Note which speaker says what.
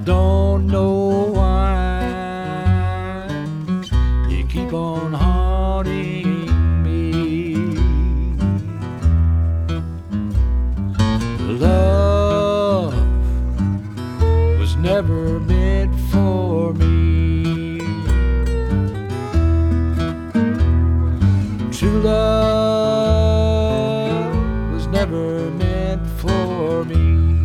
Speaker 1: don't know why you keep on haunting me. Love was never meant for me. True love